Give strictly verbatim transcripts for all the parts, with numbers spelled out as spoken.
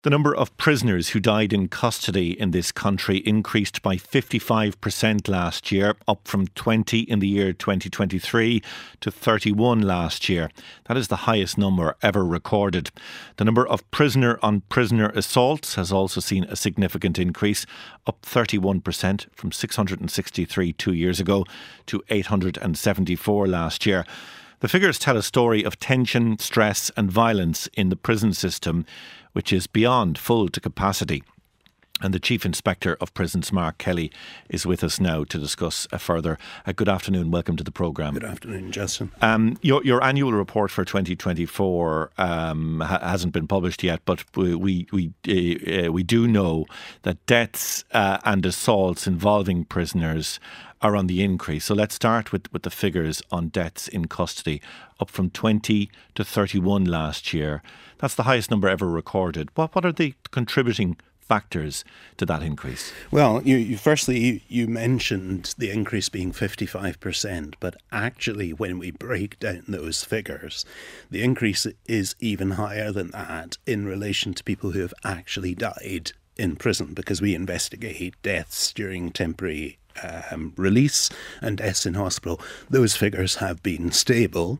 The number of prisoners who died in custody in this country increased by fifty-five percent last year, up from twenty in the year twenty twenty-three to thirty-one last year. That is the highest number ever recorded. The number of prisoner-on-prisoner assaults has also seen a significant increase, up thirty-one percent from six hundred sixty-three two years ago to eight hundred seventy-four last year. The figures tell a story of tension, stress and violence in the prison system, which is beyond full to capacity. And the Chief Inspector of Prisons, Mark Kelly, is with us now to discuss uh, further. Uh, good afternoon. Welcome to the programme. Good afternoon, Justin. Um, your, your annual report for twenty twenty-four um, ha- hasn't been published yet, but we we we, uh, we do know that deaths uh, and assaults involving prisoners are on the increase. So let's start with, with the figures on deaths in custody, up from twenty to thirty-one last year. That's the highest number ever recorded. What what are the contributing factors to that increase? Well, you, you firstly, you, you mentioned the increase being fifty-five percent, but actually when we break down those figures, the increase is even higher than that in relation to people who have actually died in prison, because we investigate deaths during temporary Um, release and deaths in hospital. Those figures have been stable,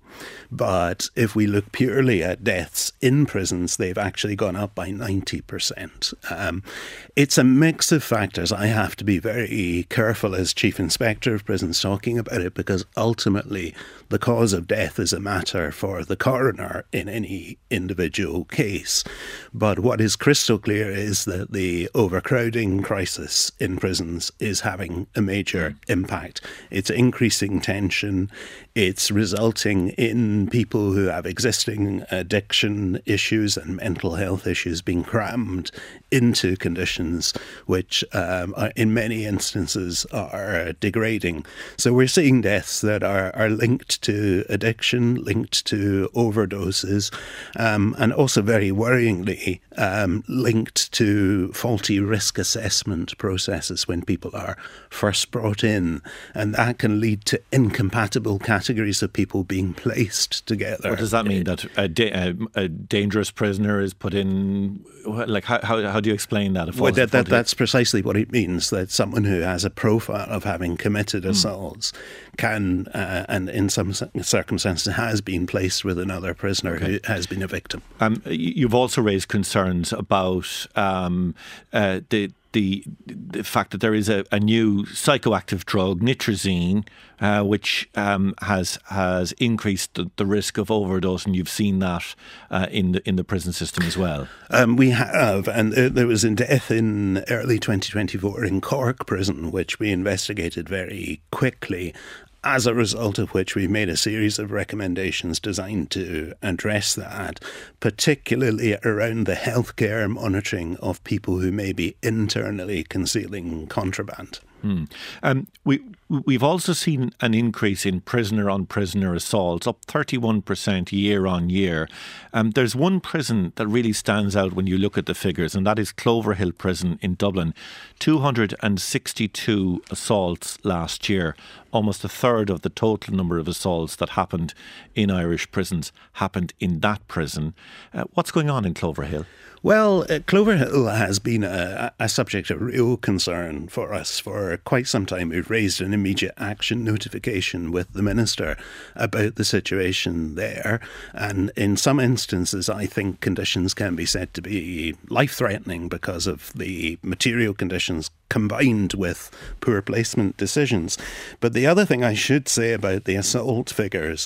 but if we look purely at deaths in prisons, they've actually gone up by ninety percent. Um, it's a mix of factors. I have to be very careful as Chief Inspector of Prisons talking about it, because ultimately the cause of death is a matter for the coroner in any individual case. But what is crystal clear is that the overcrowding crisis in prisons is having a major impact. It's increasing tension. It's resulting in people who have existing addiction issues and mental health issues being crammed into conditions which um, are, in many instances are degrading. So we're seeing deaths that are, are linked to addiction, linked to overdoses, um, and also very worryingly um, linked to faulty risk assessment processes when people are first brought in, and that can lead to incompatible categories of people being placed together. What does that mean? That a, da- a, a dangerous prisoner is put in? Like how how, how do you explain that? Well, that, that that's precisely what it means. That someone who has a profile of having committed assaults mm. can, uh, and in some circumstances, has been placed with another prisoner okay. who has been a victim. Um, you've also raised concerns about um, uh, the. The, the fact that there is a, a new psychoactive drug, nitrazine, uh, which um, has has increased the, the risk of overdose, and you've seen that uh, in the in the prison system as well. Um, we have, and uh, there was a death in early twenty twenty-four in Cork prison, which we investigated very quickly, as a result of which we made a series of recommendations designed to address that, particularly around the healthcare monitoring of people who may be internally concealing contraband. Hmm. Um, we, we've also seen an increase in prisoner-on-prisoner assaults, up thirty-one percent year on year. Um, there's one prison that really stands out when you look at the figures, and that is Cloverhill Prison in Dublin. two hundred sixty-two assaults last year. Almost a third of the total number of assaults that happened in Irish prisons happened in that prison. Uh, what's going on in Cloverhill? Well, uh, Cloverhill has been a, a subject of real concern for us for quite some time. We've raised an immediate action notification with the Minister about the situation there. And in some instances, I think conditions can be said to be life-threatening because of the material conditions combined with poor placement decisions. But the other thing I should say about the assault figures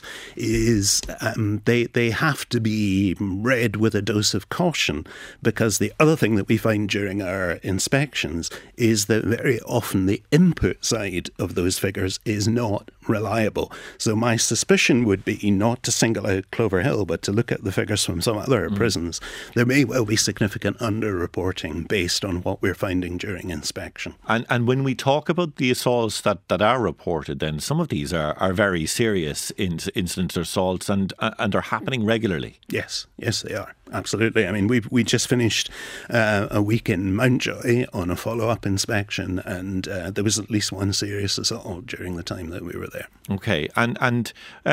is um, they, they have to be read with a dose of caution, because the other thing that we find during our inspections is that very often the input side of those figures is not reliable. So my suspicion would be not to single out Cloverhill, but to look at the figures from some other mm. prisons. There may well be significant under-reporting based on what we're finding during inspection. And and when we talk about the assaults that, that are reported, then some of these are, are very serious in, incidents or assaults, and and are happening regularly. Yes, yes they are. Absolutely. I mean, we we just finished uh, a week in Mountjoy on a follow-up inspection, and uh, there was at least one serious assault during the time that we were there. Okay, and and um,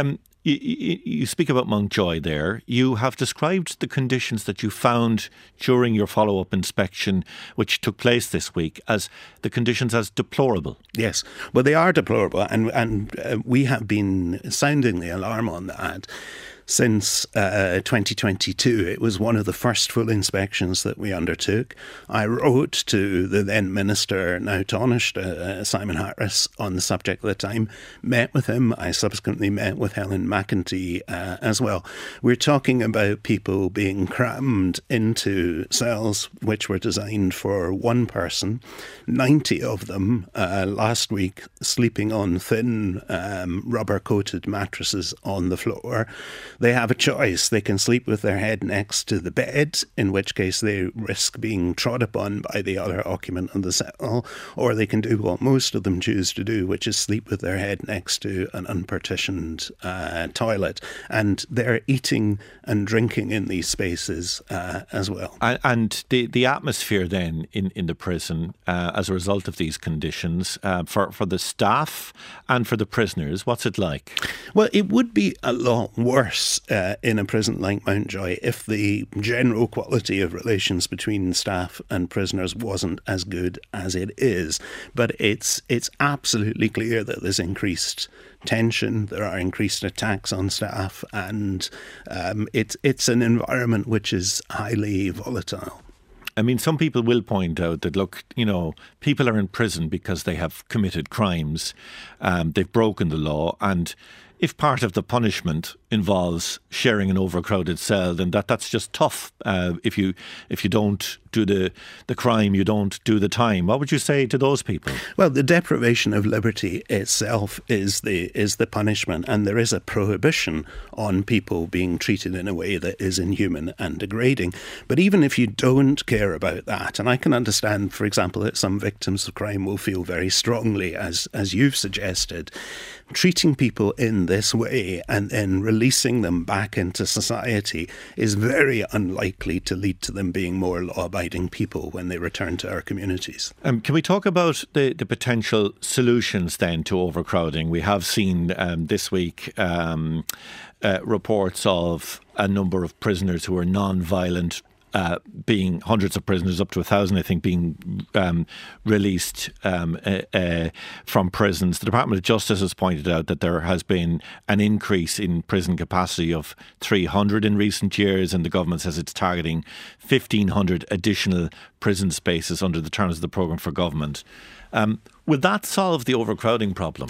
You, you, you speak about Mountjoy there. You have described the conditions that you found during your follow-up inspection, which took place this week, as the conditions as deplorable. Yes, well, they are deplorable, and and uh, we have been sounding the alarm on that since uh, twenty twenty-two. It was one of the first full inspections that we undertook. I wrote to the then Minister, now Taoiseach, uh, Simon Harris, on the subject at the time, met with him. I subsequently met with Helen McEntee uh, as well. We're talking about people being crammed into cells which were designed for one person, ninety of them uh, last week sleeping on thin um, rubber-coated mattresses on the floor. They have a choice. They can sleep with their head next to the bed, in which case they risk being trod upon by the other occupant of the cell, or they can do what most of them choose to do, which is sleep with their head next to an unpartitioned uh, toilet. And they're eating and drinking in these spaces uh, as well. And the, the atmosphere then in, in the prison uh, as a result of these conditions, uh, for, for the staff and for the prisoners, what's it like? Well, it would be a lot worse Uh, in a prison like Mountjoy if the general quality of relations between staff and prisoners wasn't as good as it is. But it's it's absolutely clear that there's increased tension, there are increased attacks on staff, and um, it's it's an environment which is highly volatile. I mean, some people will point out that, look, you know, people are in prison because they have committed crimes, um, they've broken the law, and if part of the punishment involves sharing an overcrowded cell, then that, that's just tough. Uh, if you if you don't do the, the crime, you don't do the time. What would you say to those people? Well, the deprivation of liberty itself is the is the punishment, and there is a prohibition on people being treated in a way that is inhuman and degrading. But even if you don't care about that, and I can understand, for example, that some victims of crime will feel very strongly, as as you've suggested, treating people in this way and then releasing them back into society is very unlikely to lead to them being more law-abiding people when they return to our communities. Um, can we talk about the, the potential solutions then to overcrowding? We have seen um, this week um, uh, reports of a number of prisoners who are non-violent, Uh, being hundreds of prisoners, up to a thousand, I think, being um, released um, uh, uh, from prisons. The Department of Justice has pointed out that there has been an increase in prison capacity of three hundred in recent years, and the government says it's targeting fifteen hundred additional prison spaces under the terms of the programme for government. Um, will that solve the overcrowding problem?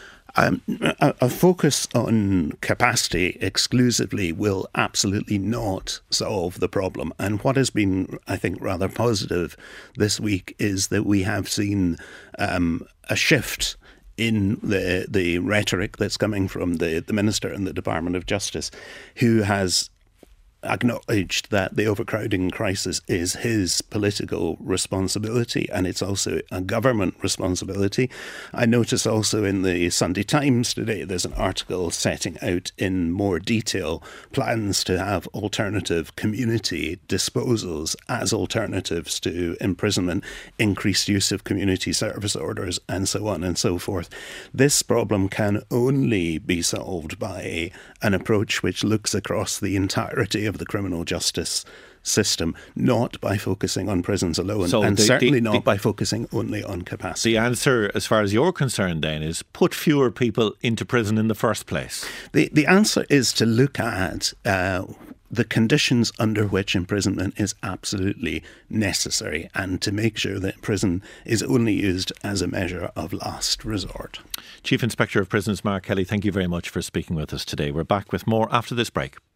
Um, a, a focus on capacity exclusively will absolutely not solve the problem. And what has been, I think, rather positive this week is that we have seen um, a shift in the the rhetoric that's coming from the, the Minister and the Department of Justice, who has acknowledged that the overcrowding crisis is his political responsibility, and it's also a government responsibility. I notice also in the Sunday Times today there's an article setting out in more detail plans to have alternative community disposals as alternatives to imprisonment, increased use of community service orders, and so on and so forth. This problem can only be solved by an approach which looks across the entirety of the criminal justice system, not by focusing on prisons alone, so and the, certainly the, not the, by focusing only on capacity. The answer, as far as you're concerned, then, is put fewer people into prison in the first place. The the answer is to look at uh, the conditions under which imprisonment is absolutely necessary, and to make sure that prison is only used as a measure of last resort. Chief Inspector of Prisons Mark Kelly, thank you very much for speaking with us today. We're back with more after this break.